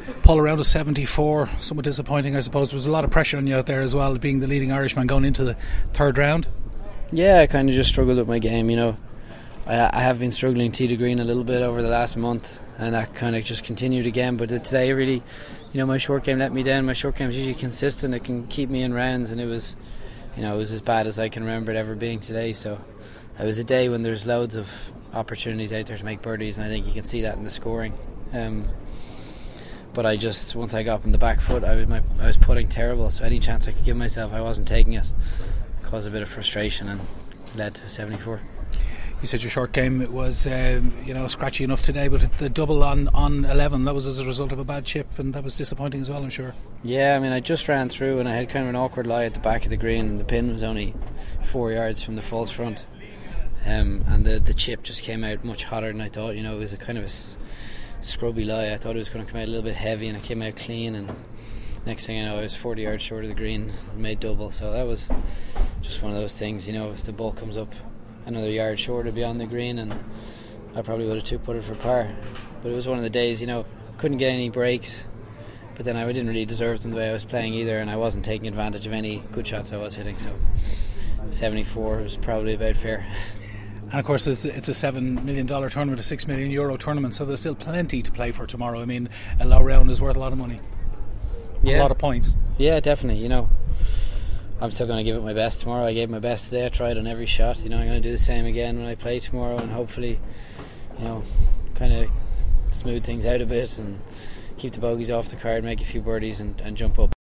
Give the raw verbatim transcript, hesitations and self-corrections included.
Pull around a seventy-four, somewhat disappointing, I suppose. There was a lot of pressure on you out there as well, being the leading Irishman going into the third round. Yeah, I kind of just struggled with my game, you know. I, I have been struggling tee to green a little bit over the last month, and that kind of just continued again. But today, really, you know, my short game let me down. My short game is usually consistent. It can keep me in rounds, and it was, you know, it was as bad as I can remember it ever being today. So it was a day when there's loads of opportunities out there to make birdies, and I think you can see that in the scoring. Um, but I just, once I got up on the back foot, I was my, I was putting terrible, so any chance I could give myself, I wasn't taking it. Caused a bit of frustration and led to seventy-four. You said your short game it was uh, you know scratchy enough today, but the double on, on eleven, that was as a result of a bad chip, and that was disappointing as well, I'm sure. Yeah, I mean, I just ran through and I had kind of an awkward lie at the back of the green, and the pin was only four yards from the false front, um, and the the chip just came out much hotter than I thought. You know, it was a kind of a s- scrubby lie. I thought it was going to come out a little bit heavy, and it came out clean, and next thing I know I was forty yards short of the green and made double. So that was just one of those things, you know, if the ball comes up another yard short of beyond the green, and I probably would have two putted for par. But it was one of the days, you know, couldn't get any breaks, but then I didn't really deserve them the way I was playing either, and I wasn't taking advantage of any good shots I was hitting. So seventy-four was probably about fair. And of course it's, it's a seven million dollars tournament, a six million euro tournament, so there's still plenty to play for tomorrow. I mean, a low round is worth a lot of money. Yeah. A lot of points. Yeah, definitely. You know, I'm still going to give it my best tomorrow. I gave my best today. I tried on every shot. You know, I'm going to do the same again when I play tomorrow, and hopefully, you know, kind of smooth things out a bit and keep the bogeys off the card, make a few birdies, and, and jump up.